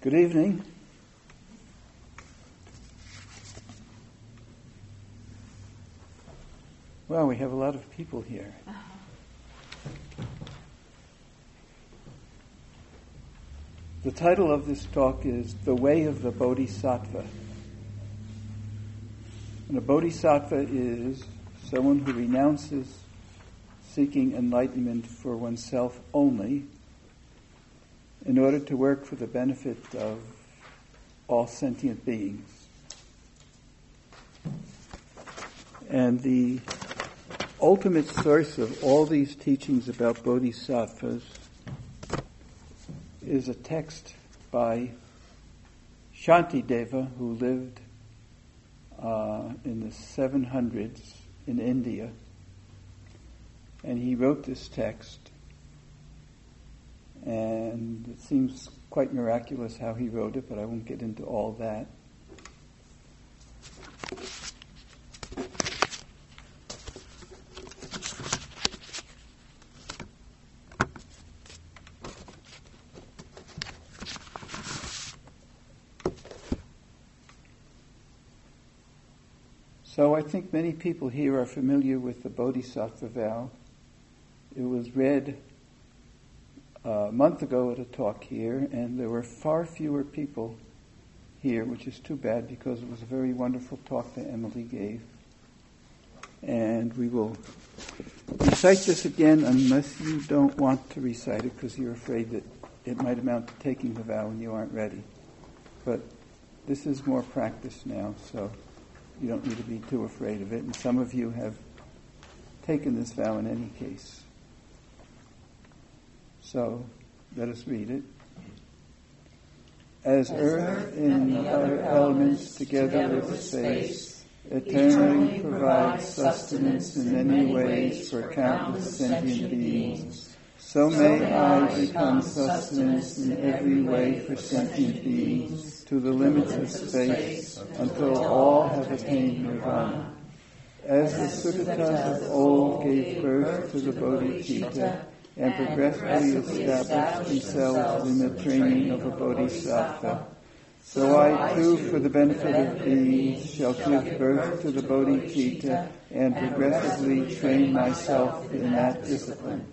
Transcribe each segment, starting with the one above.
Good evening. Well, we have a lot of people here. The title of this talk is The Way of the Bodhisattva. And a bodhisattva is someone who renounces seeking enlightenment for oneself only in order to work for the benefit of all sentient beings. And the ultimate source of all these teachings about bodhisattvas is a text by Shantideva, who lived in the 700s in India. And he wrote this text, and it seems quite miraculous how he wrote it, but I won't get into all that. So I think many people here are familiar with the Bodhisattva vow. It was read a month ago at a talk here, and there were far fewer people here, which is too bad because it was a very wonderful talk that Emily gave. And we will recite this again unless you don't want to recite it because you're afraid that it might amount to taking the vow and you aren't ready. But this is more practice now, so you don't need to be too afraid of it. And some of you have taken this vow in any case. So, let us read it. As earth and the other elements together with space eternally provide sustenance in many ways for countless sentient beings, so may I become sustenance in every way for sentient beings to the limits of space until all have attained nirvana. As the Sukhatas of old gave birth to the Bodhicitta and progressively established themselves in the training of a Bodhisattva, so I too, for the benefit of beings, shall give birth to the Bodhicitta and progressively train myself in that discipline.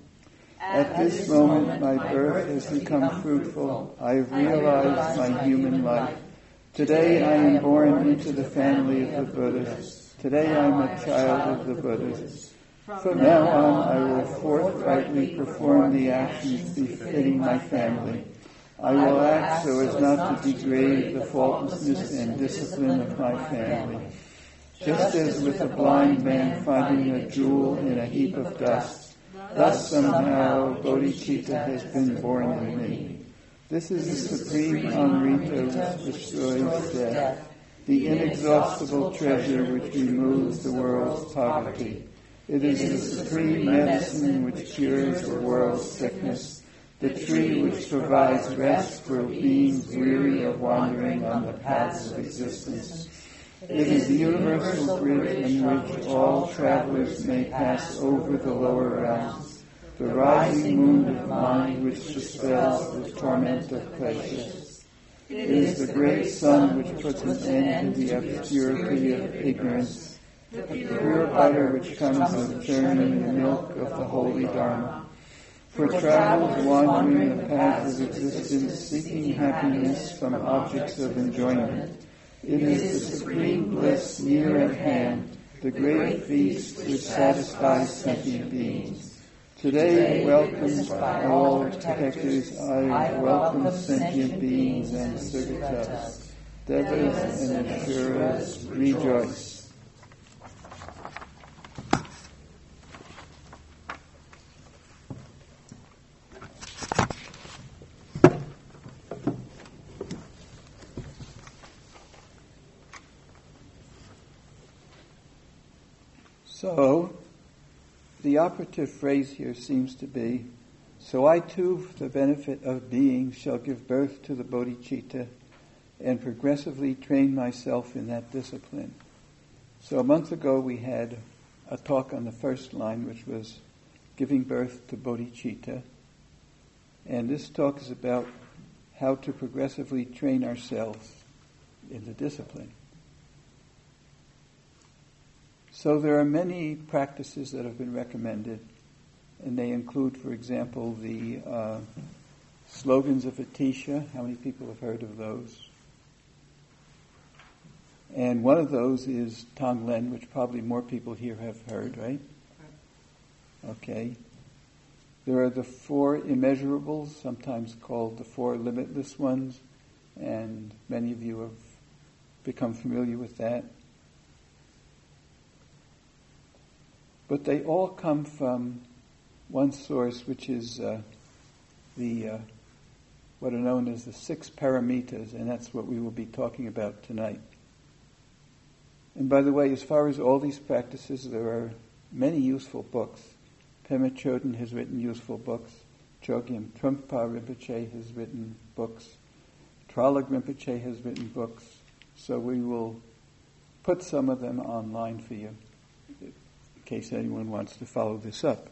At this moment my birth has become fruitful. I have realized my human life. Today I am born into the family of the Buddhas. Today I am a child of the Buddhas. From now on I will forthrightly perform the actions befitting my family. I will act so as not to degrade the faultlessness and discipline of my family. Just as with a blind man finding a jewel in a heap of dust, thus somehow bodhicitta has been born in me. This is the supreme Amrita which destroys death, the inexhaustible treasure which removes the world's poverty. It is the supreme medicine which cures the world's sickness, the tree which provides rest for beings weary of wandering on the paths of existence. It is the universal bridge in which all travelers may pass over the lower realms, the rising moon of mind which dispels the torment of pleasures. It is the great sun which puts an end to the obscurity of ignorance, the pure butter which comes of churning the milk of the holy Dharma. For travelers wandering the paths of existence, seeking happiness from objects of enjoyment, it is the supreme bliss near at hand, the great feast which satisfies sentient beings. Today, welcomed by all protectors, I welcome sentient beings and Sukhatas. Devas and Asuras, rejoice. So, the operative phrase here seems to be, so I too, for the benefit of beings, shall give birth to the Bodhicitta and progressively train myself in that discipline. So a month ago we had a talk on the first line, which was giving birth to Bodhicitta. And this talk is about how to progressively train ourselves in the discipline. So there are many practices that have been recommended, and they include, for example, the slogans of Atisha. How many people have heard of those? And one of those is Tonglen, which probably more people here have heard, right? Okay. There are the 4 immeasurables, sometimes called the 4 limitless ones, and many of you have become familiar with that. But they all come from one source, which is what are known as the 6 paramitas, and that's what we will be talking about tonight. And by the way, as far as all these practices, there are many useful books. Pema Chodron has written useful books. Chogyam Trungpa Rinpoche has written books. Tralog Rinpoche has written books. So we will put some of them online for you, in case anyone wants to follow this up.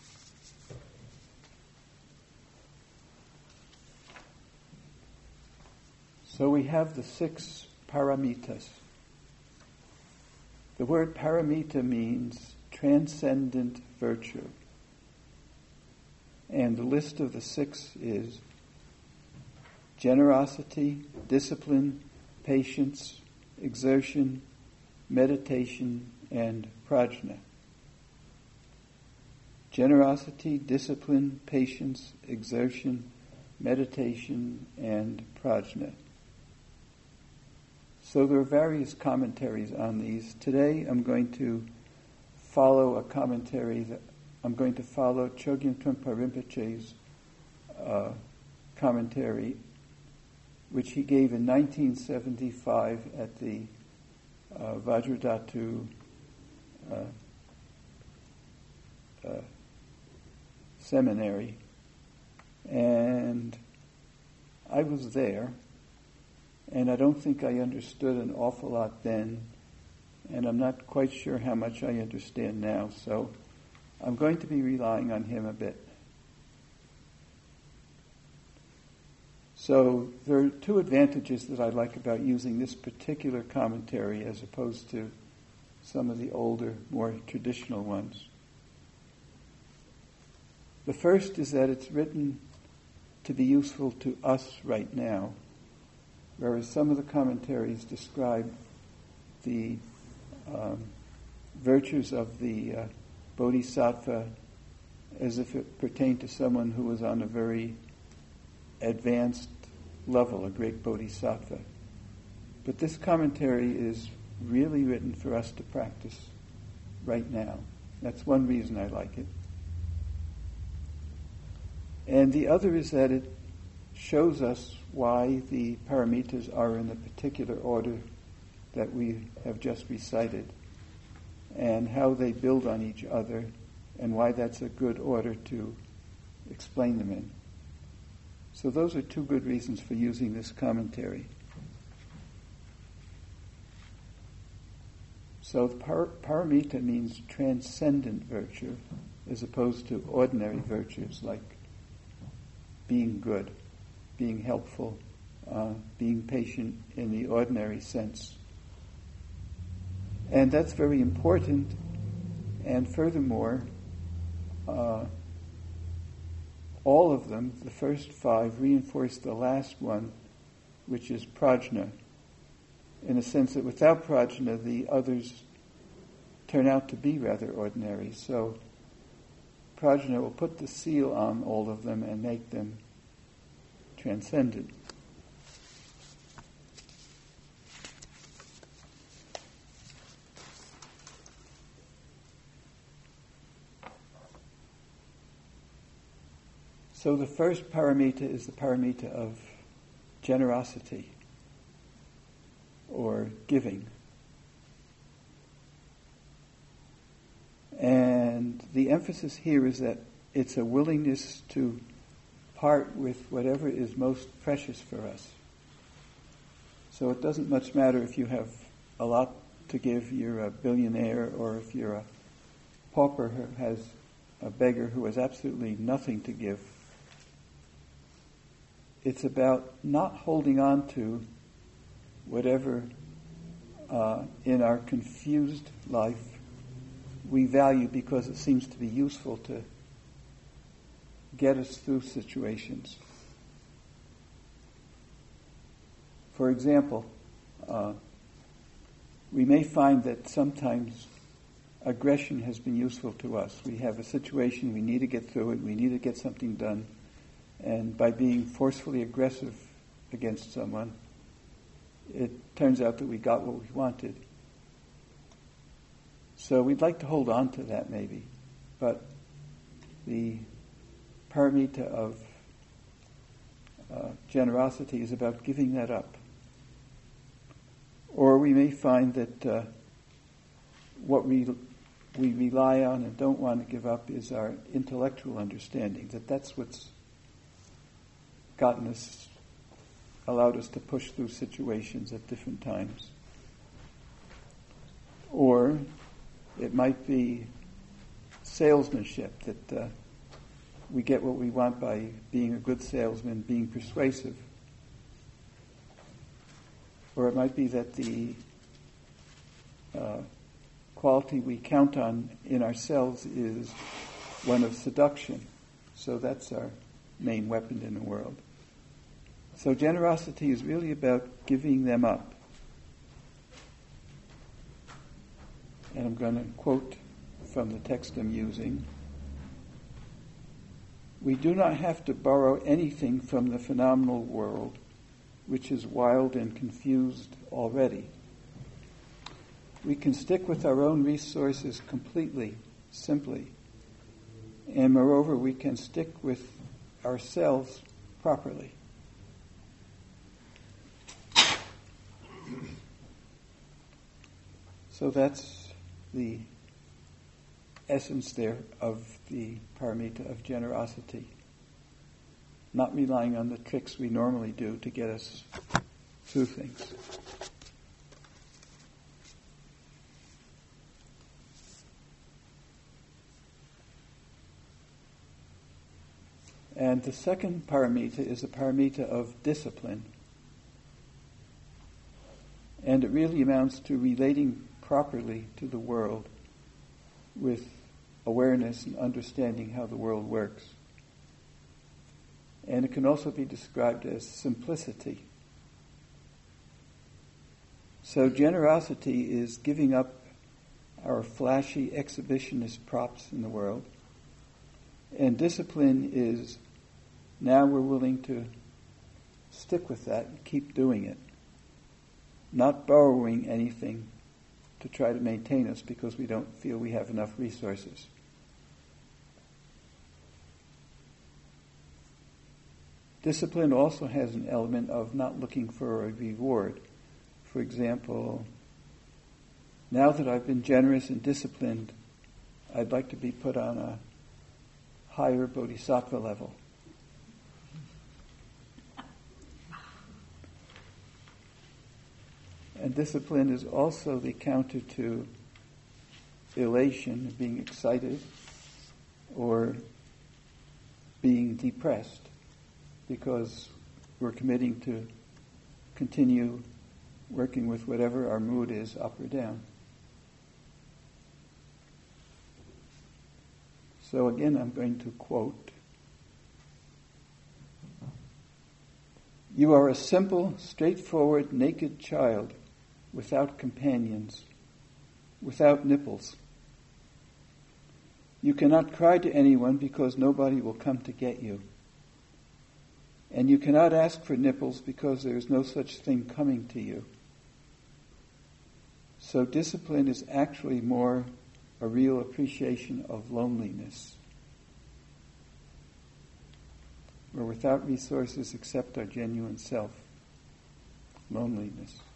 So we have the 6 paramitas. The word paramita means transcendent virtue. And the list of the 6 is generosity, discipline, patience, exertion, meditation, and prajna. Generosity, discipline, patience, exertion, meditation, and prajna. So there are various commentaries on these. Today I'm going to follow a commentary I'm going to follow Chogyam Trungpa Rinpoche's commentary, which he gave in 1975 at the Vajradhatu seminary. And I was there, and I don't think I understood an awful lot then, and I'm not quite sure how much I understand now, so I'm going to be relying on him a bit. So there are 2 advantages that I like about using this particular commentary as opposed to some of the older, more traditional ones. The first is that it's written to be useful to us right now, whereas some of the commentaries describe the virtues of the Bodhisattva as if it pertained to someone who was on a very advanced level, a great Bodhisattva. But this commentary is really written for us to practice right now. That's one reason I like it. And the other is that it shows us why the paramitas are in the particular order that we have just recited, and how they build on each other, and why that's a good order to explain them in. So those are 2 good reasons for using this commentary. So the paramita means transcendent virtue, as opposed to ordinary virtues like being good, being helpful, being patient in the ordinary sense. And that's very important. And furthermore, all of them, the first 5, reinforce the last one, which is prajna, in the sense that without prajna, the others turn out to be rather ordinary. So prajna will put the seal on all of them and make them transcendent. So the first paramita is the paramita of generosity, or giving. And the emphasis here is that it's a willingness to part with whatever is most precious for us. So it doesn't much matter if you have a lot to give, you're a billionaire, or if you're a pauper who has a beggar who has absolutely nothing to give. it's about not holding on to whatever in our confused life we value because it seems to be useful to get us through situations. For example, we may find that sometimes aggression has been useful to us. We have a situation, we need to get through it, we need to get something done, and by being forcefully aggressive against someone, it turns out that we got what we wanted. So we'd like to hold on to that maybe, but the paramita of generosity is about giving that up. Or we may find that what we rely on and don't want to give up is our intellectual understanding, that's what's allowed us to push through situations at different times. Or it might be salesmanship, that we get what we want by being a good salesman, being persuasive. Or it might be that the quality we count on in ourselves is one of seduction. So that's our main weapon in the world. So generosity is really about giving them up. And I'm going to quote from the text I'm using. We do not have to borrow anything from the phenomenal world, which is wild and confused already. We can stick with our own resources completely, simply. And moreover, we can stick with ourselves properly. So that's the essence there of the paramita of generosity. Not relying on the tricks we normally do to get us through things. And the second paramita is a paramita of discipline. And it really amounts to relating properly to the world with awareness and understanding how the world works. And it can also be described as simplicity. So generosity is giving up our flashy exhibitionist props in the world. And discipline is now we're willing to stick with that and keep doing it. Not borrowing anything to try to maintain us because we don't feel we have enough resources. Discipline also has an element of not looking for a reward. For example, now that I've been generous and disciplined, I'd like to be put on a higher bodhisattva level. And discipline is also the counter to elation, being excited, or being depressed, because we're committing to continue working with whatever our mood is, up or down. So again, I'm going to quote, "You are a simple, straightforward, naked child, without companions, without nipples. You cannot cry to anyone because nobody will come to get you. And you cannot ask for nipples because there is no such thing coming to you. So discipline is actually more a real appreciation of loneliness. We're without resources except our genuine self. Loneliness."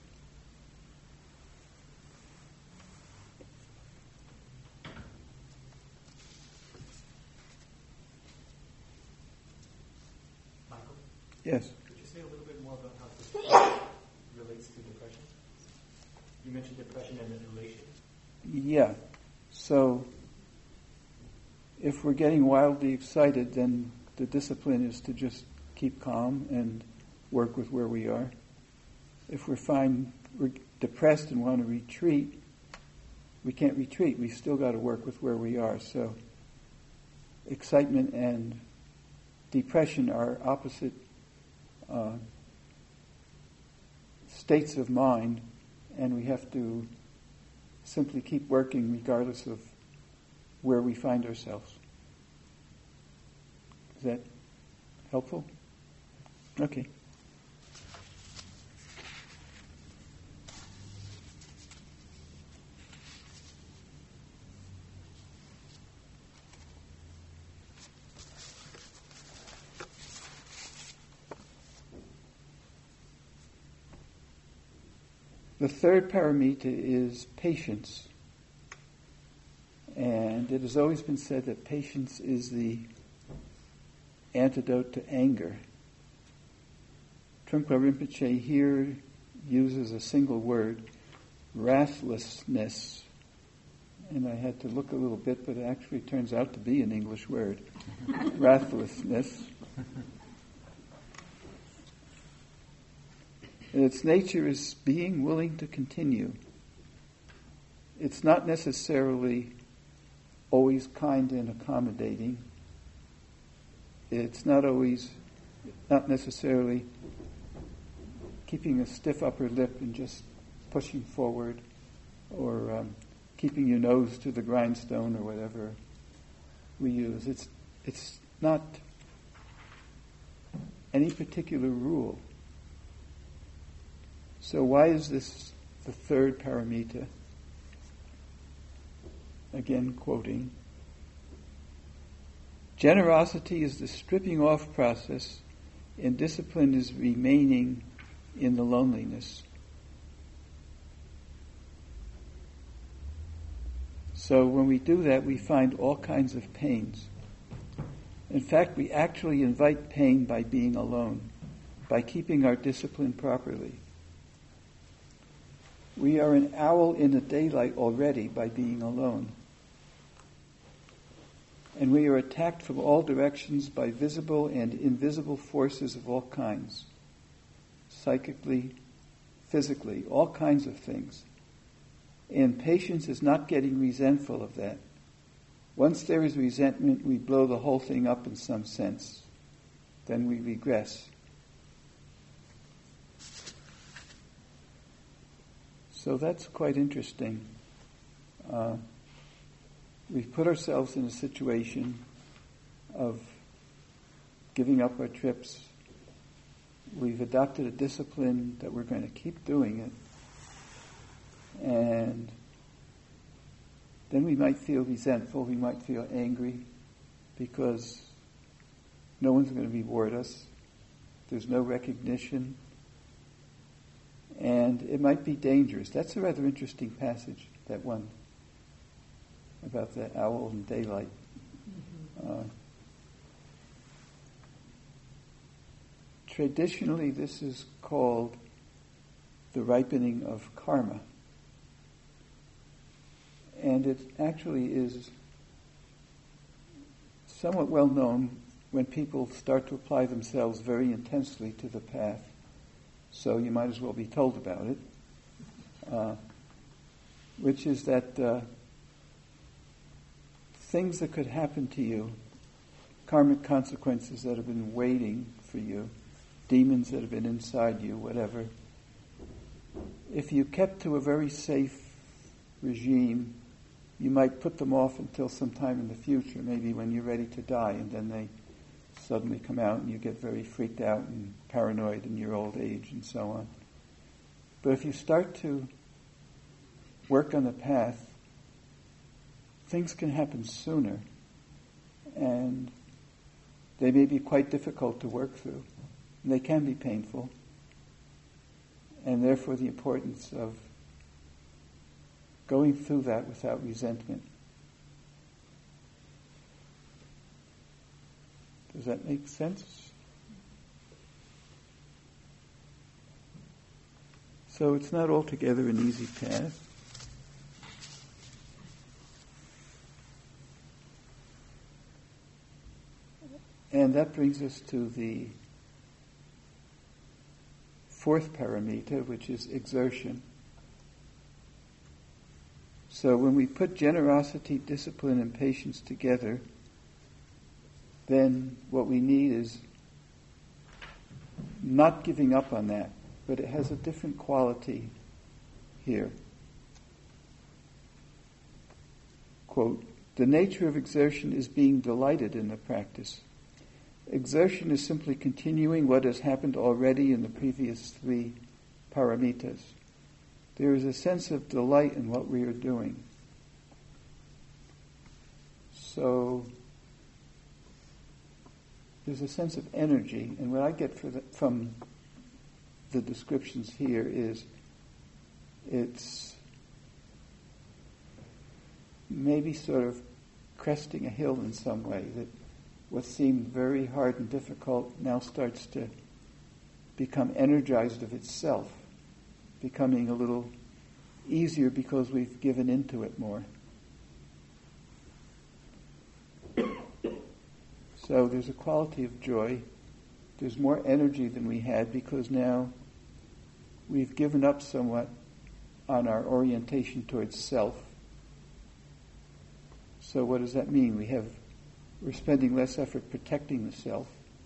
Yes. Could you say a little bit more about how this relates to depression? You mentioned depression and elation. Yeah. So if we're getting wildly excited, then the discipline is to just keep calm and work with where we are. If we're depressed and want to retreat, we can't retreat. We've still got to work with where we are. So excitement and depression are opposite states of mind, and we have to simply keep working regardless of where we find ourselves. Is that helpful? Okay. The third paramita is patience. And it has always been said that patience is the antidote to anger. Trungpa Rinpoche here uses a single word, wrathlessness. And I had to look a little bit, but it actually turns out to be an English word. Wrathlessness. And its nature is being willing to continue. It's not necessarily always kind and accommodating. It's not necessarily keeping a stiff upper lip and just pushing forward, or keeping your nose to the grindstone, or whatever we use. It's not any particular rule. So why is this the third paramita? Again, quoting, generosity is the stripping off process, and discipline is remaining in the loneliness. So when we do that, we find all kinds of pains. In fact, we actually invite pain by being alone, by keeping our discipline properly. We are an owl in the daylight already by being alone. And we are attacked from all directions by visible and invisible forces of all kinds. Psychically, physically, all kinds of things. And patience is not getting resentful of that. Once there is resentment, we blow the whole thing up in some sense. Then we regress. So that's quite interesting. We've put ourselves in a situation of giving up our trips. We've adopted a discipline that we're going to keep doing it. And then we might feel resentful, we might feel angry, because no one's going to reward us. There's no recognition. And it might be dangerous. That's a rather interesting passage, that one, about the owl in daylight. Traditionally, this is called the ripening of karma. And it actually is somewhat well known when people start to apply themselves very intensely to the path. So you might as well be told about it, which is that things that could happen to you, karmic consequences that have been waiting for you, demons that have been inside you, whatever, if you kept to a very safe regime, you might put them off until some time in the future, maybe when you're ready to die, and then they suddenly come out and you get very freaked out and paranoid in your old age and so on. But if you start to work on the path, things can happen sooner, and they may be quite difficult to work through. And they can be painful, and therefore the importance of going through that without resentment. Does that make sense? So it's not altogether an easy path. And that brings us to the fourth paramita, which is exertion. So when we put generosity, discipline, and patience together, then what we need is not giving up on that, but it has a different quality here. Quote, "The nature of exertion is being delighted in the practice. Exertion is simply continuing what has happened already in the previous 3 paramitas. There is a sense of delight in what we are doing." So there's a sense of energy, and what I get from the descriptions here is it's maybe sort of cresting a hill in some way, that what seemed very hard and difficult now starts to become energized of itself, becoming a little easier because we've given into it more. So there's a quality of joy. There's more energy than we had because now we've given up somewhat on our orientation towards self. So what does that mean? We're spending less effort protecting the self,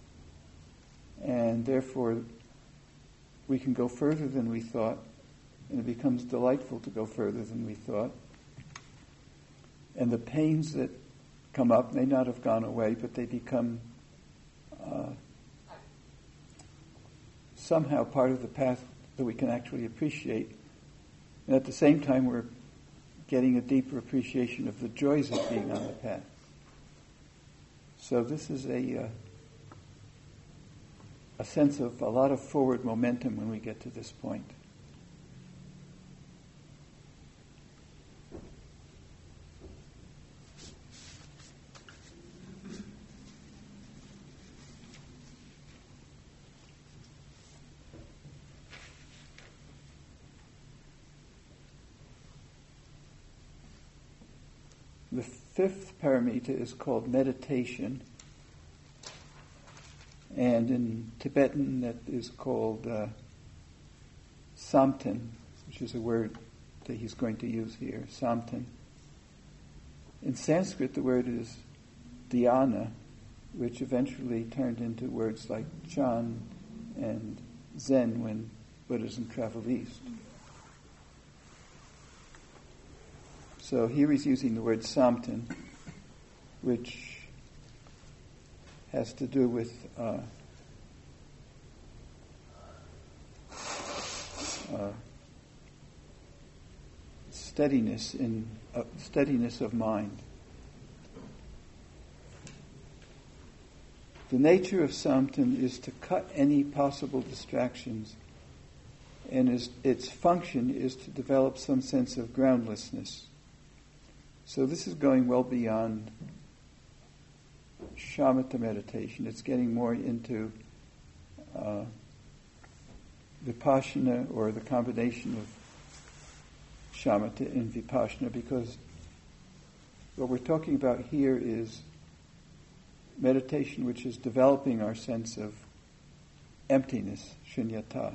and therefore we can go further than we thought, and it becomes delightful to go further than we thought. And the pains that come up may not have gone away, but they become somehow part of the path that we can actually appreciate. And at the same time, we're getting a deeper appreciation of the joys of being on the path. So this is a sense of a lot of forward momentum when we get to this point. The 5th paramita is called meditation, and in Tibetan that is called samten, which is a word that he's going to use here, samten. In Sanskrit the word is dhyana, which eventually turned into words like Chan and Zen when Buddhism traveled east. So here he's using the word samten, which has to do with steadiness of mind. The nature of samten is to cut any possible distractions, and its function is to develop some sense of groundlessness. So this is going well beyond shamatha meditation. It's getting more into vipassana, or the combination of shamatha and vipassana, because what we're talking about here is meditation which is developing our sense of emptiness, shunyata.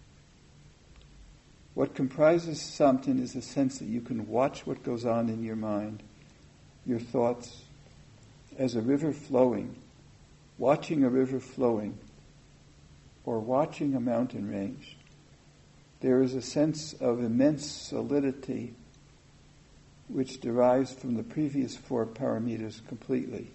What comprises samten is a sense that you can watch what goes on in your mind, your thoughts, as a river flowing, watching a river flowing, or watching a mountain range. There is a sense of immense solidity which derives from the previous 4 paramitas completely.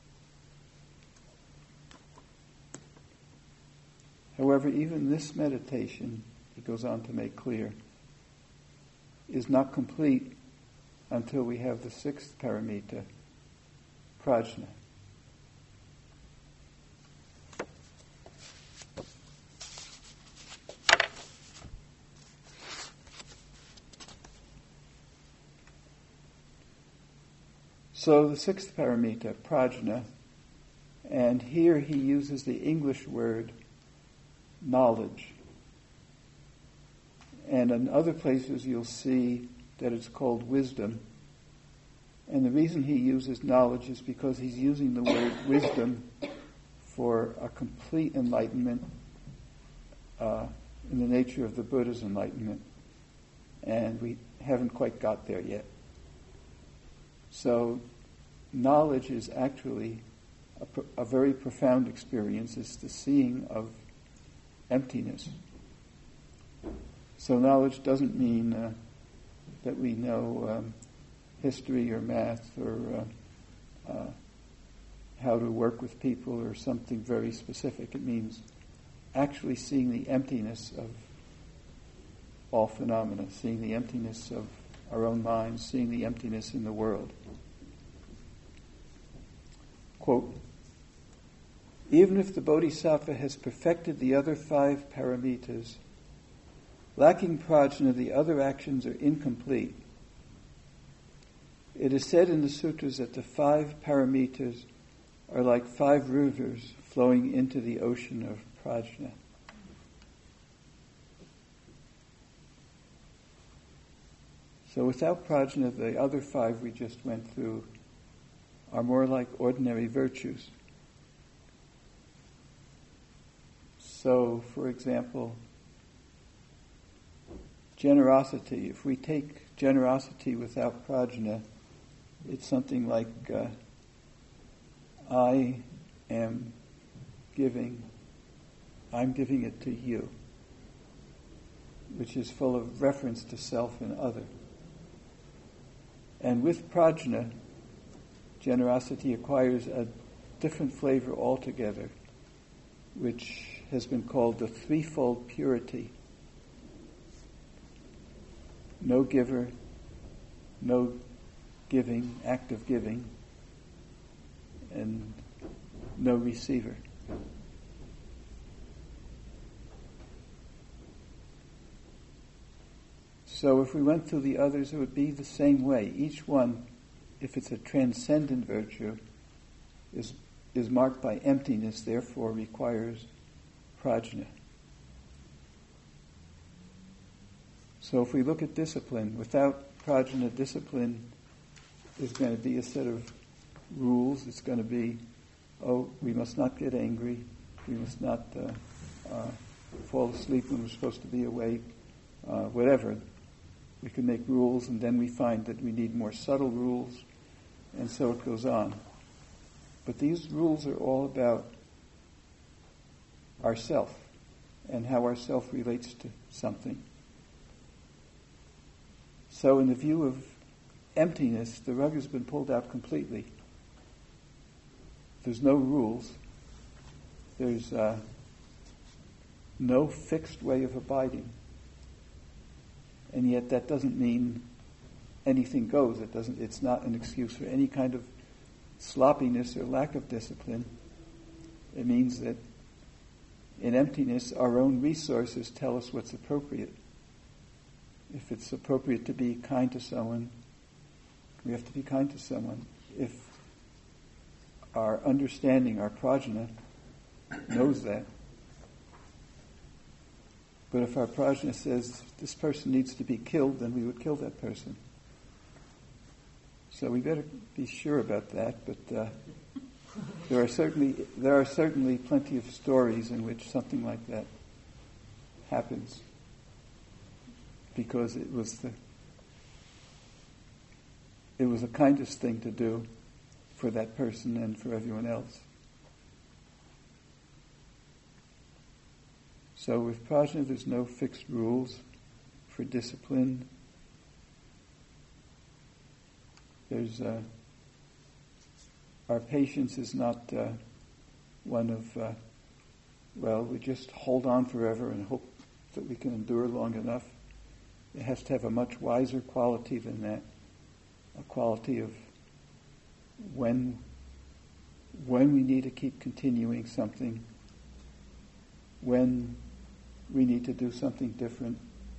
However, even this meditation, he goes on to make clear, is not complete until we have the 6th paramita, prajna. So the 6th paramita, prajna, and here he uses the English word knowledge. And in other places you'll see that it's called wisdom. And the reason he uses knowledge is because he's using the word wisdom for a complete enlightenment in the nature of the Buddha's enlightenment, and we haven't quite got there yet. So knowledge is actually a very profound experience. It's the seeing of emptiness. So knowledge doesn't mean that we know history or math or how to work with people or something very specific. It means actually seeing the emptiness of all phenomena, seeing the emptiness of our own minds, seeing the emptiness in the world. Quote, even if the Bodhisattva has perfected the other 5 paramitas, lacking prajna, the other actions are incomplete. It is said in the sutras that the 5 paramitas are like 5 rivers flowing into the ocean of prajna. So without prajna, the other 5 we just went through are more like ordinary virtues. So, for example, generosity. If we take generosity without prajna, it's something like I'm giving it to you, which is full of reference to self and other. And with prajna, generosity acquires a different flavor altogether, which has been called the threefold purity. No giver, no giving, act of giving, and no receiver. So if we went through the others, it would be the same way. Each one, if it's a transcendent virtue, is marked by emptiness, therefore requires prajna. So if we look at discipline, without prajna, discipline is going to be a set of rules. It's going to be, we must not get angry. We must not fall asleep when we're supposed to be awake. Whatever. We can make rules, and then we find that we need more subtle rules, and so it goes on. But these rules are all about ourself and how ourself relates to something. So in the view of emptiness, the rug has been pulled out completely. There's no rules. There's no fixed way of abiding. And yet that doesn't mean anything goes. It's not an excuse for any kind of sloppiness or lack of discipline. It means that in emptiness, our own resources tell us what's appropriate. If it's appropriate to be kind to someone, we have to be kind to someone. If our understanding, our prajna, knows that. But if our prajna says this person needs to be killed, then we would kill that person. So we better be sure about that. But there are certainly plenty of stories in which something like that happens, because it was the kindest thing to do for that person and for everyone else. So with prajna, there's no fixed rules for discipline. There's our patience is not one of we just hold on forever and hope that we can endure long enough. It has to have a much wiser quality than that, a quality of when we need to keep continuing something, when we need to do something different.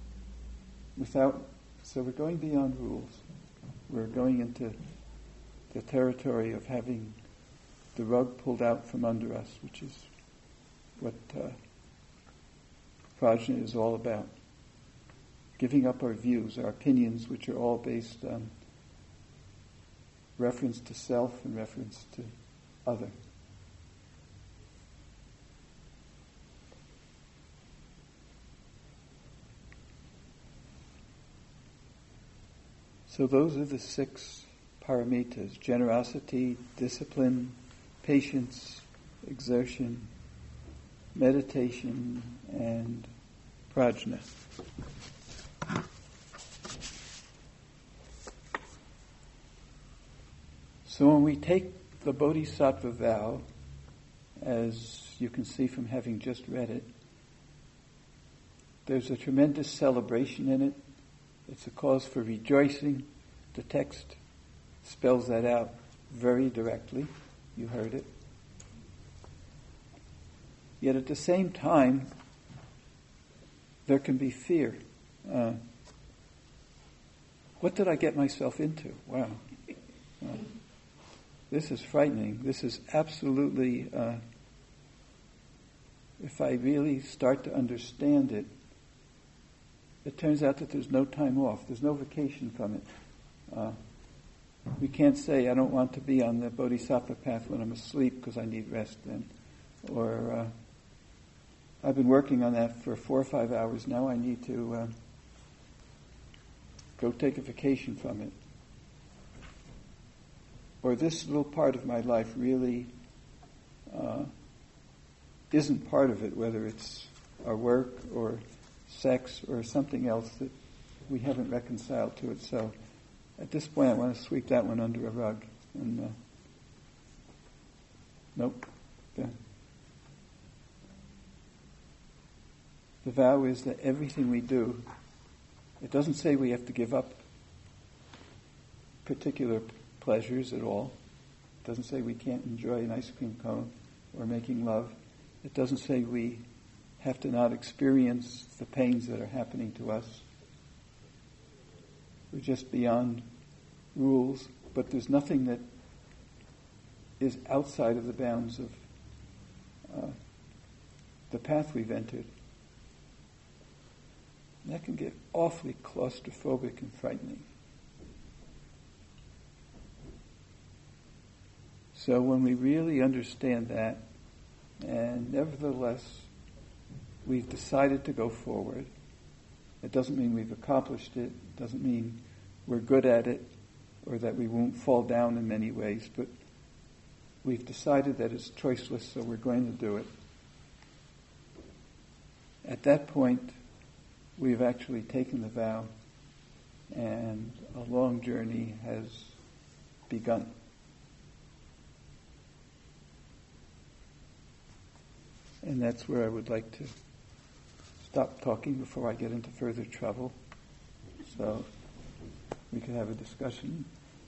So we're going beyond rules. We're going into the territory of having the rug pulled out from under us, which is what prajna is all about. Giving up our views, our opinions, which are all based on reference to self and reference to other. So those are the 6 paramitas: generosity, discipline, patience, exertion, meditation, and prajna. So when we take the Bodhisattva vow, as you can see from having just read it, there's a tremendous celebration in it. It's a cause for rejoicing. The text spells that out very directly. You heard it. Yet at the same time, there can be fear. What did I get myself into? Wow. This is frightening. This is absolutely, if I really start to understand it, it turns out that there's no time off. There's no vacation from it. We can't say, I don't want to be on the Bodhisattva path when I'm asleep because I need rest then. Or, I've been working on that for 4 or 5 hours now. I need to go take a vacation from it. Or this little part of my life really isn't part of it, whether it's our work or sex or something else that we haven't reconciled to it. So at this point I want to sweep that one under a rug. And nope. The vow is that everything we do, it doesn't say we have to give up particular pleasures at all. It doesn't say we can't enjoy an ice cream cone or making love. It doesn't say we have to not experience the pains that are happening to us. We're just beyond rules, but there's nothing that is outside of the bounds of the path we've entered. And that can get awfully claustrophobic and frightening. So when we really understand that, and nevertheless we've decided to go forward, it doesn't mean we've accomplished it, it doesn't mean we're good at it, or that we won't fall down in many ways, but we've decided that it's choiceless, so we're going to do it. At that point, we've actually taken the vow, and a long journey has begun. And that's where I would like to stop talking before I get into further trouble. So we can have a discussion.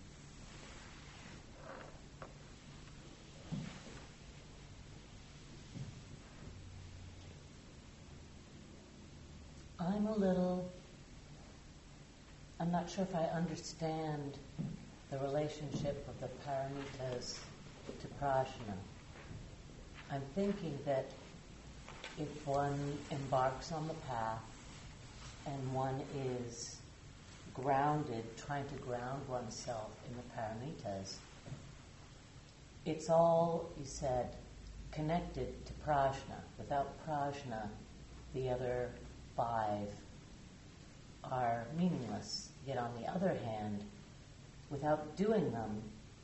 I'm not sure if I understand the relationship of the paramitas to prajna. I'm thinking that if one embarks on the path and one is grounded, trying to ground oneself in the paramitas, it's all, you said, connected to prajna. Without prajna, the other 5 are meaningless. Yet on the other hand, without doing them,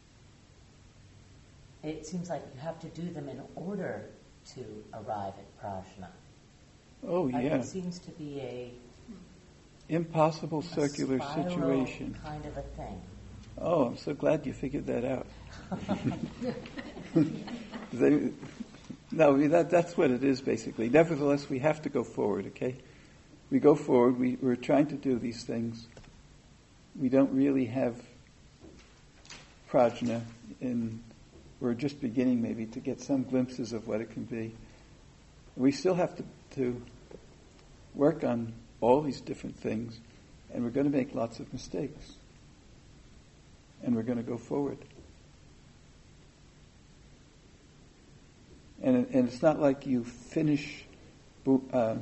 it seems like you have to do them in order to arrive at prajna. Oh, yeah. It seems to be a impossible circular situation. Kind of a thing. Oh, I'm so glad you figured that out. That's what it is, basically. Nevertheless, we have to go forward, okay? We go forward. We're trying to do these things. We don't really have prajna, we're just beginning maybe to get some glimpses of what it can be. We still have to work on all these different things, and we're going to make lots of mistakes. And we're going to go forward. And it's not like you finish the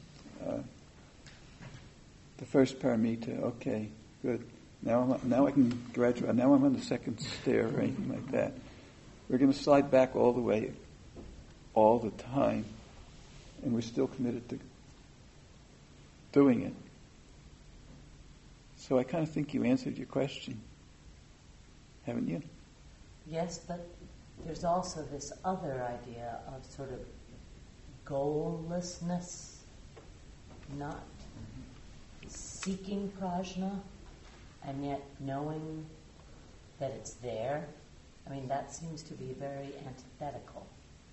first paramita, okay, good. Now I can graduate. Now I'm on the second stair or anything like that. We're going to slide back all the way, all the time, and we're still committed to doing it. So I kind of think you answered your question, haven't you? Yes, but there's also this other idea of sort of goallessness, not seeking prajna, and yet knowing that it's there. I mean, that seems to be very antithetical.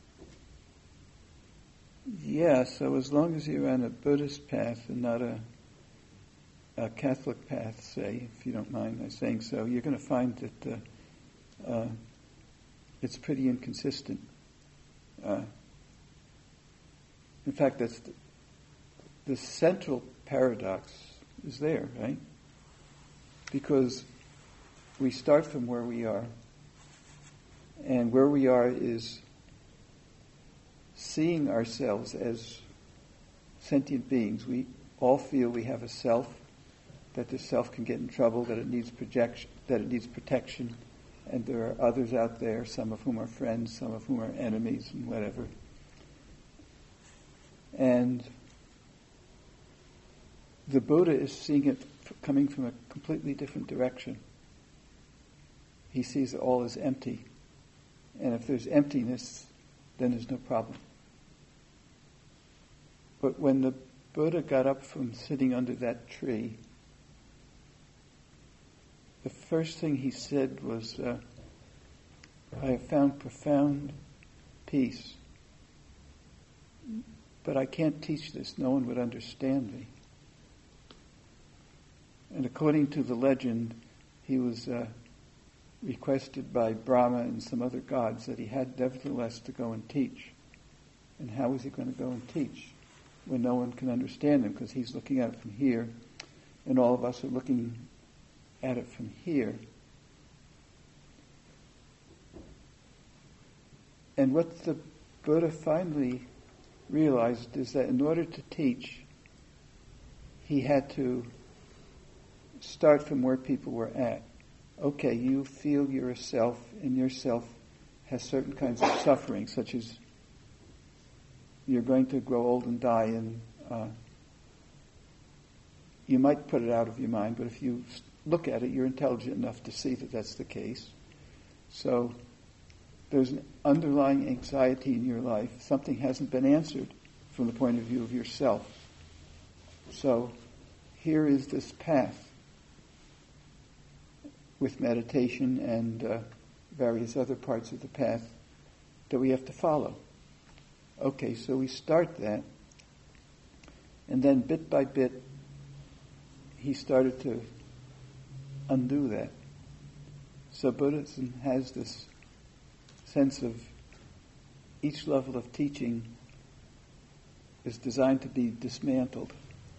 Yeah, so as long as you're on a Buddhist path and not a Catholic path, say, if you don't mind my saying so, you're going to find that it's pretty inconsistent. In fact, that's the central paradox is there, right? Because we start from where we are, and where we are is seeing ourselves as sentient beings. We all feel we have a self, that the self can get in trouble, that it needs protection, and there are others out there, some of whom are friends, some of whom are enemies, and whatever. And the Buddha is seeing it coming from a completely different direction. He sees it all as empty. And if there's emptiness, then there's no problem. But when the Buddha got up from sitting under that tree, the first thing he said was, I have found profound peace, but I can't teach this. No one would understand me. And according to the legend, he was requested by Brahma and some other gods that he had nevertheless to go and teach. And how was he going to go and teach when no one can understand him? Because he's looking at it from here, and all of us are looking at it from here. And what the Buddha finally realized is that in order to teach, he had to start from where people were at. Okay, you feel you're a self, and your self has certain kinds of suffering, such as you're going to grow old and die, and you might put it out of your mind, but if you look at it, you're intelligent enough to see that that's the case. So there's an underlying anxiety in your life. Something hasn't been answered from the point of view of yourself. So here is this path with meditation and various other parts of the path that we have to follow. Okay, so we start that, and then bit by bit, he started to undo that. So Buddhism has this sense of each level of teaching is designed to be dismantled.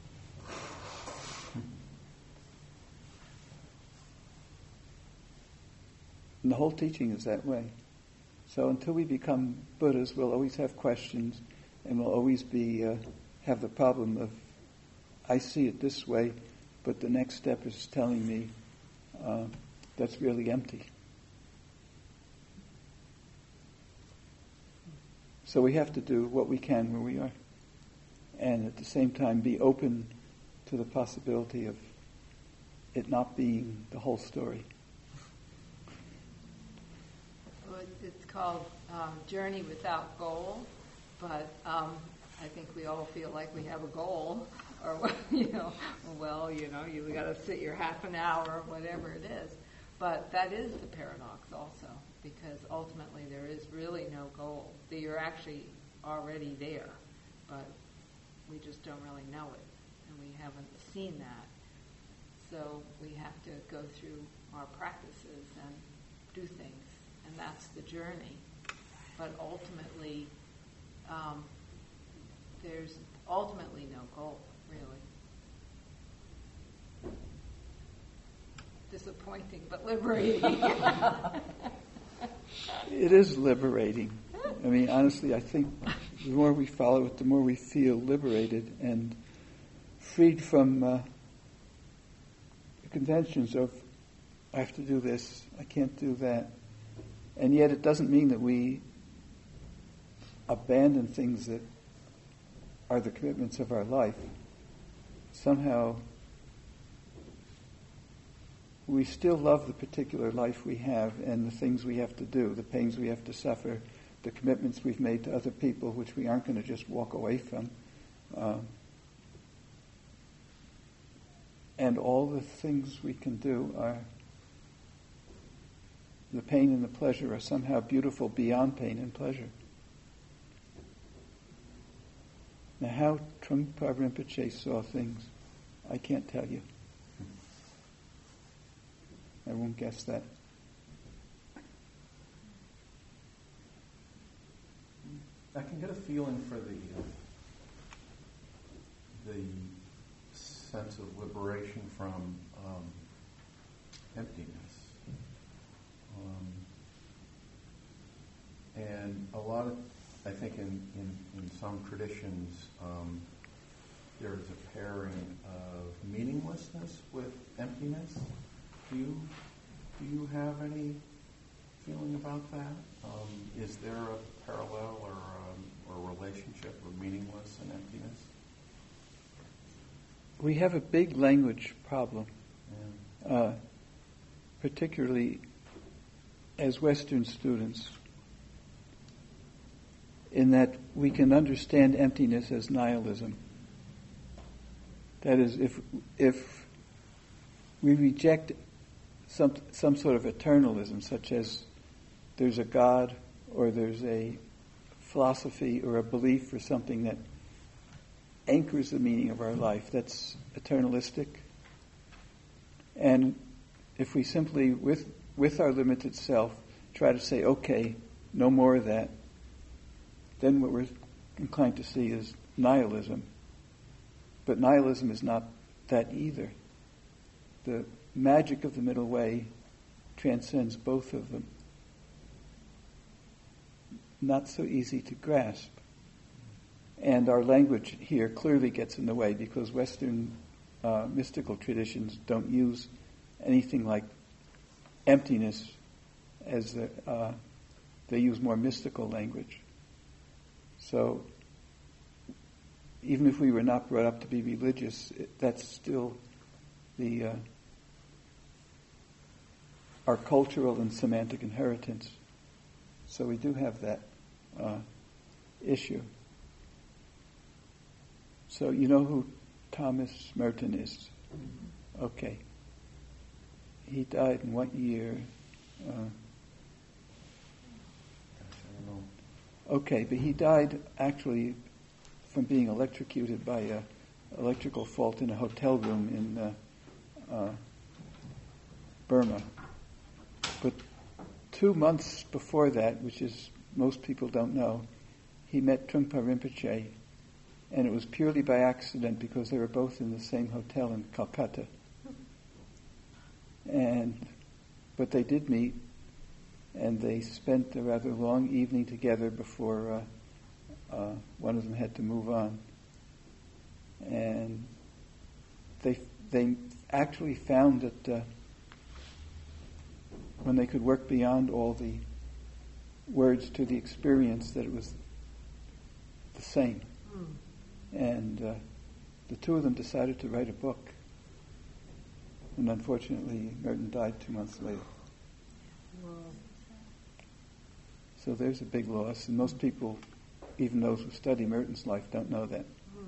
And the whole teaching is that way. So until we become Buddhas, we'll always have questions, and we'll always be have the problem of, I see it this way, but the next step is telling me that's really empty. So we have to do what we can where we are, and at the same time be open to the possibility of it not being the whole story. It's called Journey Without Goal, but I think we all feel like we have a goal, or you got to sit your half an hour or whatever it is. But that is the paradox also, because ultimately there is really no goal. You're actually already there, but we just don't really know it, and we haven't seen that. So we have to go through our practices and do things, and that's the journey. But ultimately, there's ultimately no goal, really. Disappointing, but liberating. It is liberating. I mean, honestly, I think the more we follow it, the more we feel liberated and freed from the conventions of, I have to do this, I can't do that. And yet it doesn't mean that we abandon things that are the commitments of our life. Somehow we still love the particular life we have and the things we have to do, the pains we have to suffer, the commitments we've made to other people, which we aren't going to just walk away from. And all the things we can do are, the pain and the pleasure are somehow beautiful beyond pain and pleasure. Now, how Trungpa Rinpoche saw things, I can't tell you. I won't guess that. I can get a feeling for the sense of liberation from emptiness. And a lot of, I think in some traditions, there is a pairing of meaninglessness with emptiness. Do you have any feeling about that? Is there a parallel or relationship of meaningless and emptiness? We have a big language problem, particularly as Western students, in that we can understand emptiness as nihilism. That is, if we reject some sort of eternalism, such as there's a God or there's a philosophy or a belief or something that anchors the meaning of our life, that's eternalistic. And if we simply, with our limited self, try to say, okay, no more of that, then what we're inclined to see is nihilism. But nihilism is not that either. The magic of the middle way transcends both of them. Not so easy to grasp. And our language here clearly gets in the way because Western mystical traditions don't use anything like emptiness as they use more mystical language. So even if we were not brought up to be religious, that's still our cultural and semantic inheritance. So we do have that issue. So you know who Thomas Merton is? Okay. He died in what year? Okay, but he died actually from being electrocuted by an electrical fault in a hotel room in Burma. But 2 months before that, which is most people don't know, he met Trungpa Rinpoche, and it was purely by accident because they were both in the same hotel in Calcutta. But they did meet, and they spent a rather long evening together before one of them had to move on. And they actually found that when they could work beyond all the words to the experience, that it was the same. And the two of them decided to write a book. And unfortunately, Merton died 2 months later. Wow. So there's a big loss, and most people, even those who study Merton's life, don't know that.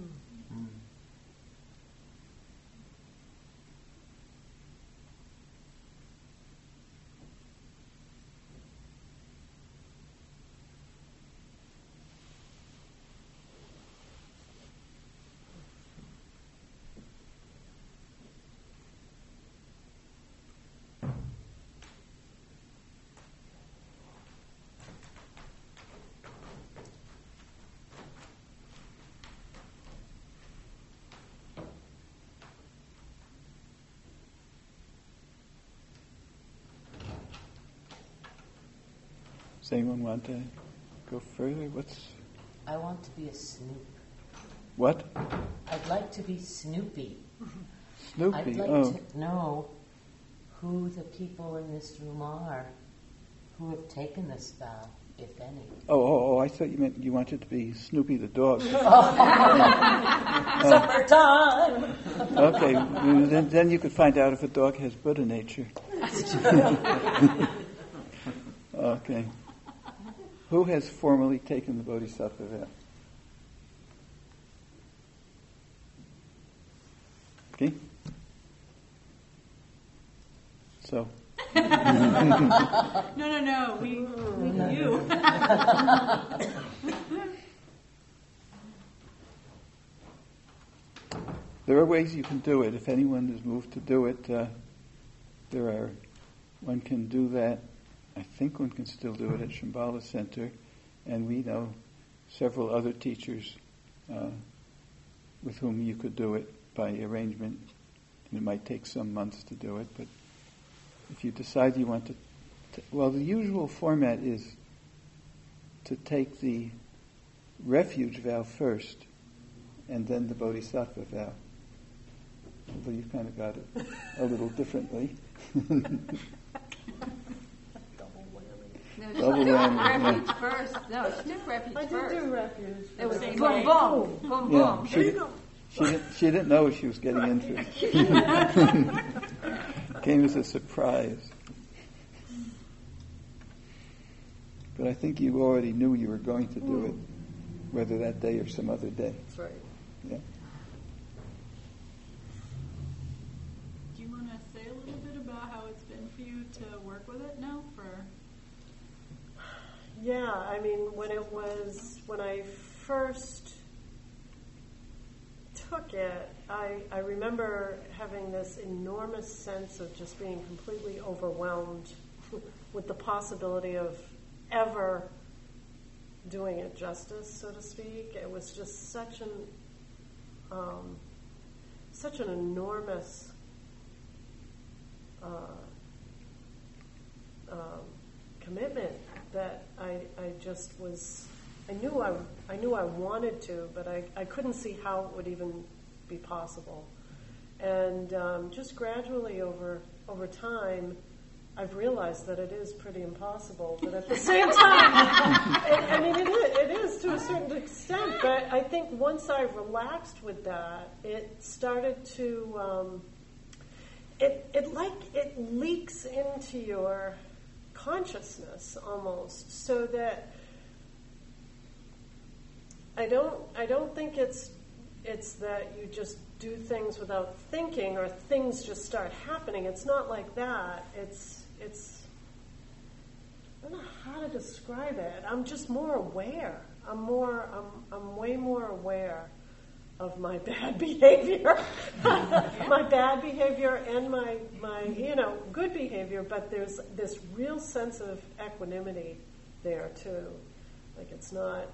Does anyone want to go further? I want to be a Snoop. What? I'd like to be Snoopy. Snoopy, I'd like to know who the people in this room are who have taken this vow. if any? Oh, I thought you meant you wanted to be Snoopy the dog. Summertime! Okay, then you could find out if a dog has Buddha nature. Okay. Who has formally taken the Bodhisattva vow? Okay. So. No. We you. There are ways you can do it. If anyone is moved to do it, one can do that. I think one can still do it at Shambhala Center, and we know several other teachers with whom you could do it by arrangement. And it might take some months to do it, but if you decide you want to, the usual format is to take the refuge vow first, and then the Bodhisattva vow. Although you've kind of got it a little differently. No, she did refuge first. No, she did refuge first. I did do refuge. It was Same boom, way. boom, boom, Yeah, boom. she didn't know what she was getting into. Came as a surprise. But I think you already knew you were going to do it, whether that day or some other day. That's right. Yeah. Do you want to say a little bit about how it's been for you to work with it now? Yeah, I mean, when I first took it, I remember having this enormous sense of just being completely overwhelmed with the possibility of ever doing it justice, so to speak. It was just such an enormous commitment that I just was. I knew I wanted to, but I couldn't see how it would even be possible. And just gradually over time, I've realized that it is pretty impossible. But at the same time, I mean, it is to a certain extent. But I think once I relaxed with that, it started to. It leaks into your consciousness almost, so that I don't think it's that you just do things without thinking or things just start happening. It's not like that. It's I don't know how to describe it. I'm just more aware. I'm way more aware of my bad behavior, my bad behavior and my good behavior. But there's this real sense of equanimity there too. Like it's not.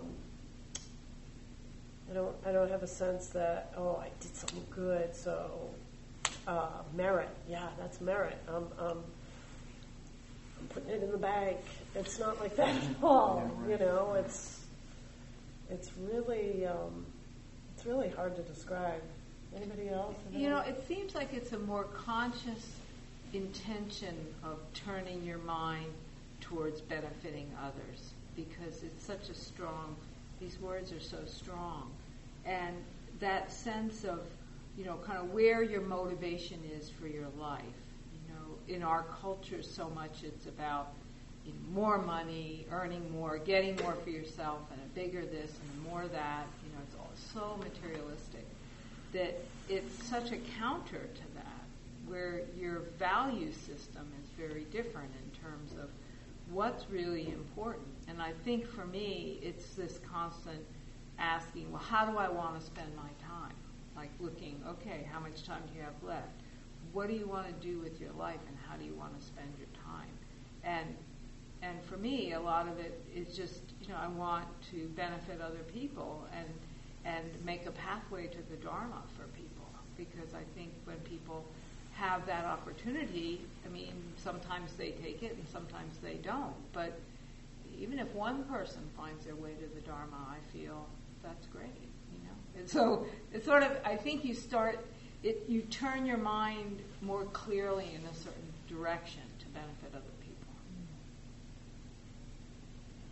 I don't have a sense that I did something good, so merit. Yeah, that's merit. I'm putting it in the bank. It's not like that at all. You know, it's really hard to describe. Anybody else? It seems like it's a more conscious intention of turning your mind towards benefiting others, because it's such a strong. These words are so strong, and that sense of kind of where your motivation is for your life. In our culture, so much it's about more money, earning more, getting more for yourself, and a bigger this and more that. It's all so materialistic that it's such a counter to that, where your value system is very different in terms of what's really important. And I think for me, it's this constant asking, well, how do I want to spend my time? Like looking, okay, how much time do you have left? What do you want to do with your life, and how do you want to spend your time? And for me, a lot of it is just, I want to benefit other people and make a pathway to the Dharma for people. Because I think when people have that opportunity, sometimes they take it and sometimes they don't. But even if one person finds their way to the Dharma, I feel that's great, And so it's sort of, I think you turn your mind more clearly in a certain direction to benefit other people.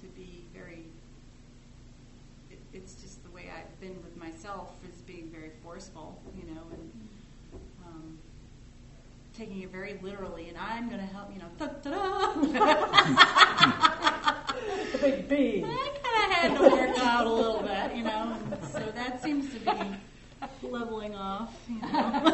to be very, it's just the way I've been with myself, is being very forceful, and taking it very literally, and I'm going to help, da-da-da. The big B. That kind of had to work out a little bit, and so that seems to be leveling off, And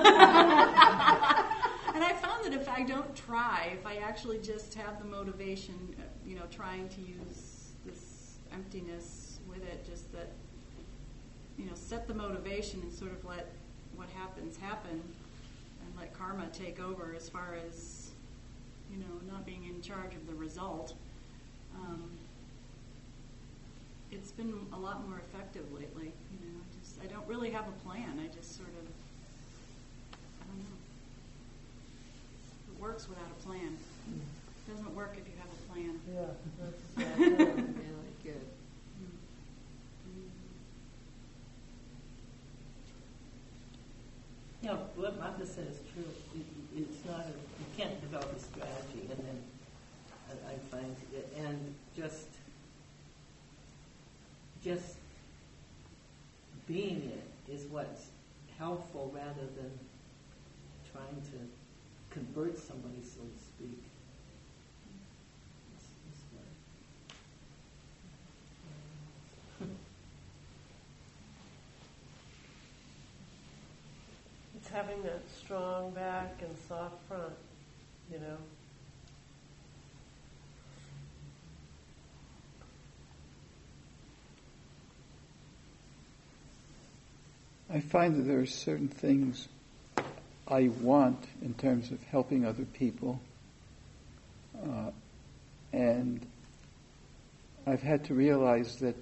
I found that if I don't try, if I actually just have the motivation, trying to use this emptiness with it, just that, set the motivation and sort of let what happens happen and let karma take over as far as, not being in charge of the result. It's been a lot more effective lately. I don't really have a plan. I just sort of, I don't know. It works without a plan. It doesn't work if you have a plan. Yeah, that's Really good. Yeah, what Martha said is true. It's not you can't develop a strategy and then I find it, and just being it is what's helpful rather than trying to convert somebody, so to speak. It's having that strong back and soft front, I find that there are certain things I want in terms of helping other people, and I've had to realize that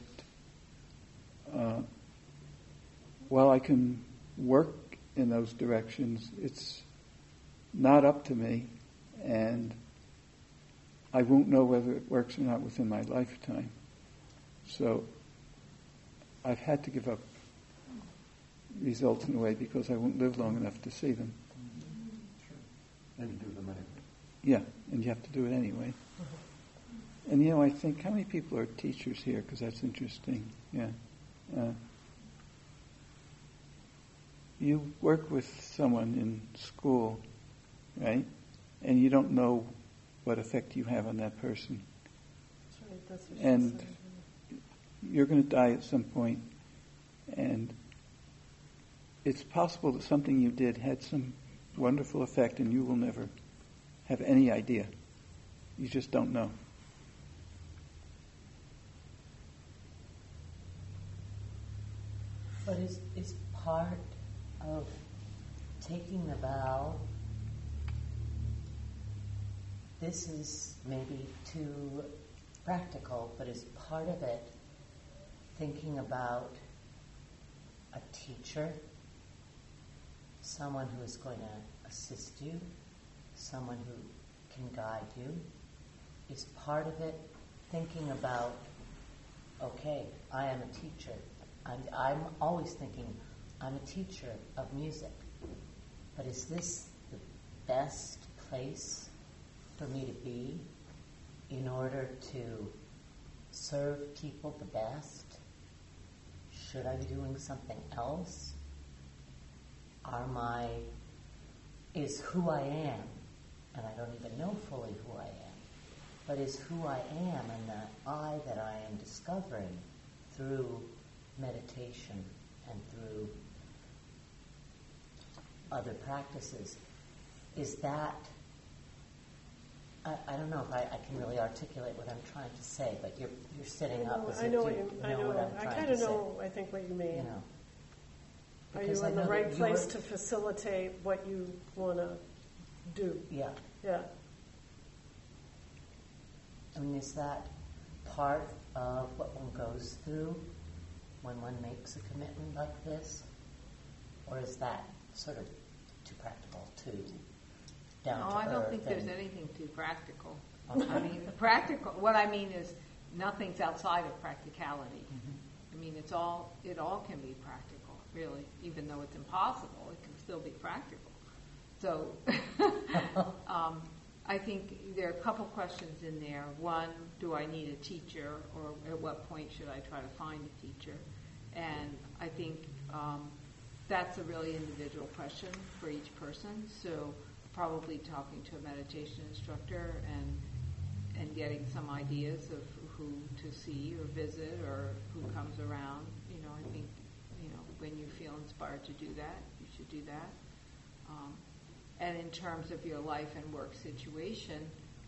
while I can work in those directions, it's not up to me, and I won't know whether it works or not within my lifetime. So I've had to give up results in a way because I won't live long enough to see them. Sure. And you do them anyway. Yeah, and you have to do it anyway. And I think, how many people are teachers here? Because that's interesting. Yeah. You work with someone in school, right? And you don't know what effect you have on that person. That's right. That's what And she said. You're going to die at some point, and it's possible that something you did had some wonderful effect and you will never have any idea. You just don't know. But is part of taking the vow, this is maybe too practical, but is part of it thinking about a teacher, someone who is going to assist you, someone who can guide you? Is part of it thinking about, okay, I am a teacher. I'm always thinking, I'm a teacher of music. But is this the best place for me to be in order to serve people the best? Should I be doing something else? Is who I am, and I don't even know fully who I am, but is who I am and that I that I am discovering through meditation and through other practices, is that, I don't know if I can really articulate what I'm trying to say, but you're sitting up as if you know what I'm I trying kind to of say. know, I think, what you mean. Are you Because I in the know right that place to facilitate what you want to do? Yeah. Yeah. I mean, is that part of what one goes through when one makes a commitment like this? Or is that sort of too practical, too down to No, earth? I don't think there's anything too practical. I mean, what I mean is nothing's outside of practicality. Mm-hmm. I mean, it all can be practical, really. Even though it's impossible, it can still be practical. So, I think there are a couple questions in there. One, do I need a teacher, or at what point should I try to find a teacher? And I think that's a really individual question for each person. So probably talking to a meditation instructor and getting some ideas of who to see or visit or who comes around. I think, when you feel inspired to do that, you should do that. And in terms of your life and work situation,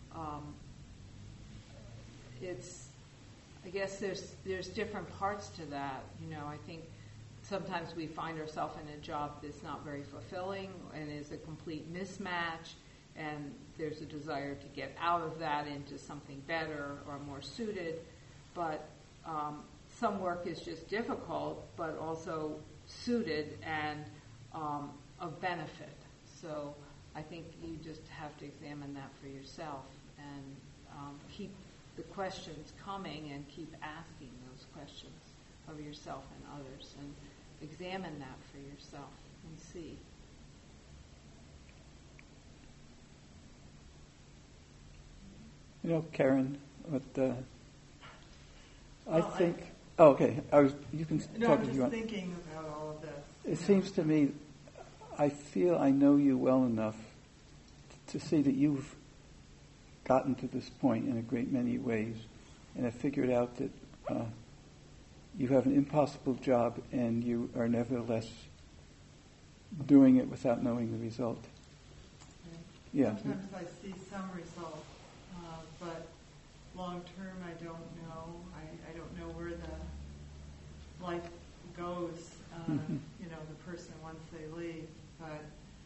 I guess there's different parts to that. I think sometimes we find ourselves in a job that's not very fulfilling and is a complete mismatch, and there's a desire to get out of that into something better or more suited. But some work is just difficult, but also suited and of benefit. So I think you just have to examine that for yourself and keep the questions coming and keep asking those questions of yourself and others and examine that for yourself and see. Karen, what I Well, think. Oh, okay. You can No, talk I'm if just you want. thinking about all of this. It seems to me, I feel I know you well enough to see that you've gotten to this point in a great many ways, and have figured out that you have an impossible job, and you are nevertheless doing it without knowing the result. Yeah. Sometimes I see some result, but long term I don't know. I don't know where the life goes, the person once they leave. But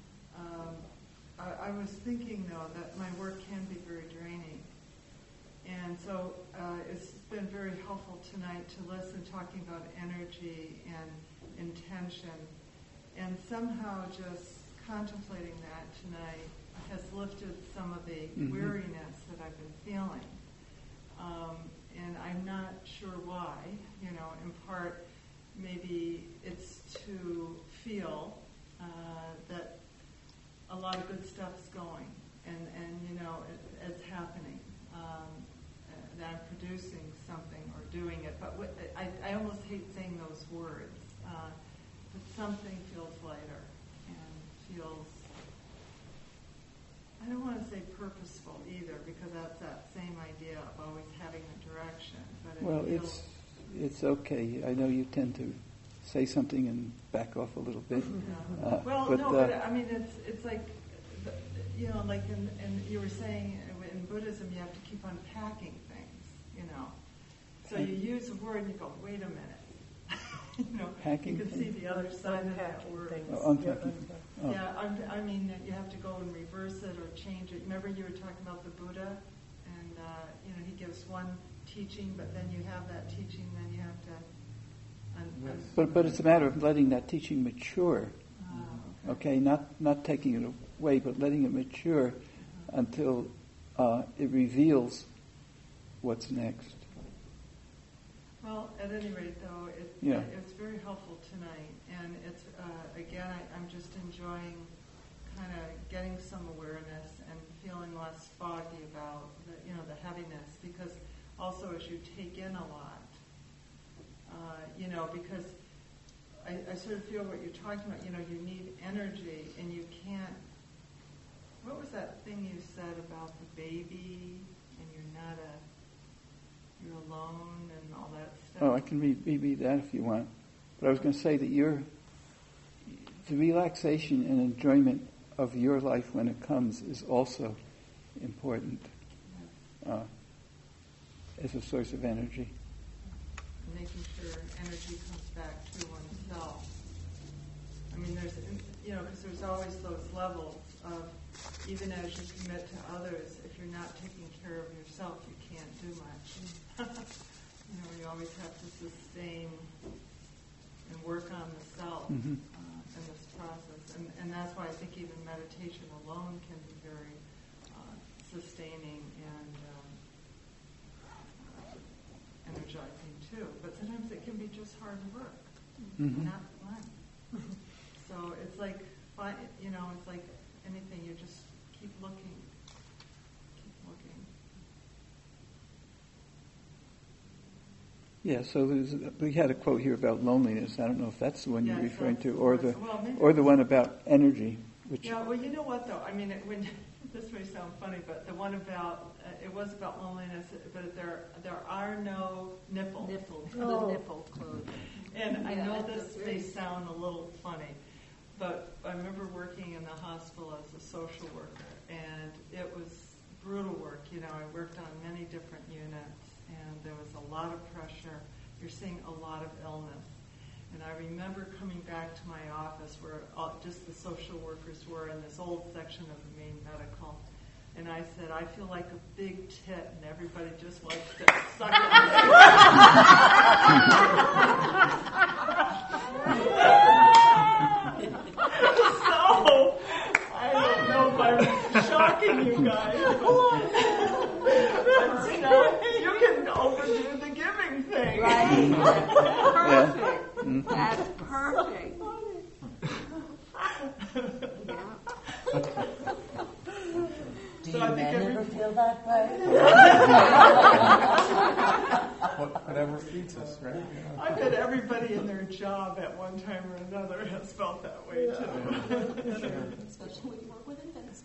I was thinking, though, that my work can be very draining. And so it's been very helpful tonight to listen, talking about energy and intention. And somehow just contemplating that tonight has lifted some of the weariness that I've been feeling. And I'm not sure why. In part, maybe it's to feel that a lot of good stuff's going, and it's happening. That I'm producing something or doing it, but I almost hate saying those words. But something feels lighter and feels, I don't want to say purposeful either, because that's that same idea of always having a direction. But Well, it's okay. I know you tend to say something and back off a little bit. But I mean, it's like, like and you were saying in Buddhism, you have to keep unpacking things. So you use a word and you go, wait a minute. Packing you can see the other side of that word. Things. Unpacking. Oh. Yeah, I mean, you have to go and reverse it or change it. Remember you were talking about the Buddha, and he gives one teaching, but then you have that teaching, then you have to. But it's a matter of letting that teaching mature. Okay, not taking it away, but letting it mature until it reveals what's next. Well, at any rate, though, it's very helpful tonight, and it's again, I'm just enjoying kind of getting some awareness and feeling less foggy about the heaviness, because also as you take in a lot, because I sort of feel what you're talking about. You need energy, and you can't. What was that thing you said about the baby, and you're alone and all that stuff? Oh, I can read that if you want. But I was going to say that the relaxation and enjoyment of your life when it comes is also important as a source of energy. Making sure energy comes back to oneself. I mean, because there's always those levels of, even as you commit to others, if you're not taking care of yourself, you can't do much. You always have to sustain and work on the self in this process. And that's why I think even meditation alone can be very sustaining and energizing too. But sometimes it can be just hard work, not fun. So it's like, it's like anything, you just keep looking. Yeah, so we had a quote here about loneliness. I don't know if that's the one you're Yes, referring that's to, the or worst. Well, maybe the one about energy, which Yeah, well, you know what though? I mean, when this may sound funny, but the one about it was about loneliness, but there are no nipples. Nipple, Oh. the nipple clothing. And I Yeah, know that's this very- may sound a little funny, but I remember working in the hospital as a social worker, and it was brutal work. You know, I worked on many different units, and there was a lot of pressure. You're seeing a lot of illness. And I remember coming back to my office where just the social workers were in this old section of the main medical. And I said, I feel like a big tit, and everybody just likes to suck it. So, I don't know if I'm shocking you guys, but you know, you can overdo the giving thing. Right. yeah. Perfect. That's perfect. Yeah. Do So you I think men every- ever feel that way? Whatever feeds us, right? I bet everybody in their job at one time or another has felt that way too. Especially when you work with infants.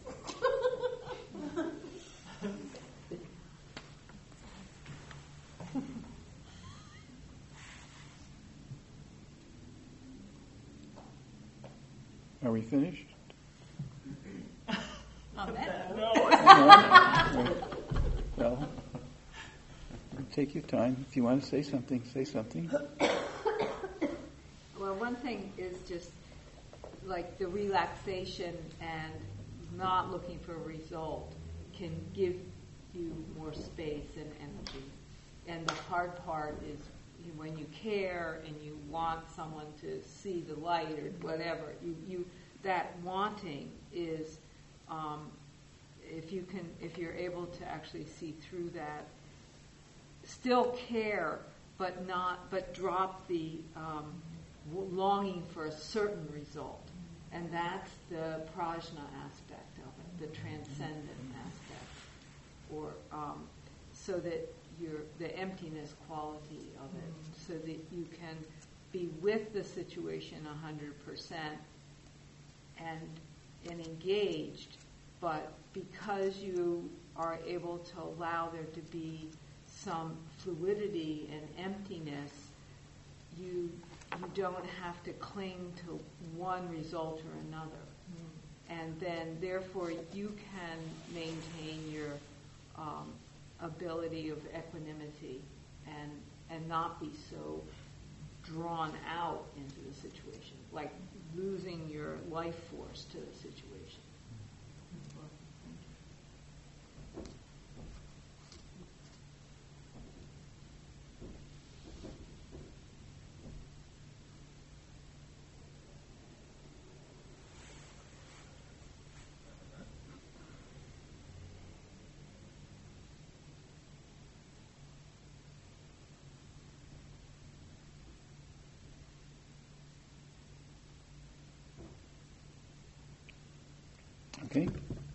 Are we finished? On that note. Well, take your time. If you want to say something, say something. Well, one thing is just like the relaxation and not looking for a result can give you more space and energy. And the hard part is when you care and you want someone to see the light or whatever, that wanting is, if you're able to actually see through that, still care, but drop the longing for a certain result, and that's the prajna aspect of it, the transcendent aspect, or so that the emptiness quality of it, so that you can be with the situation 100% and engaged, but because you are able to allow there to be some fluidity and emptiness, you don't have to cling to one result or another. And then, therefore, you can maintain your ability of equanimity and not be so drawn out into the situation, like losing your life force to the situation. Okay?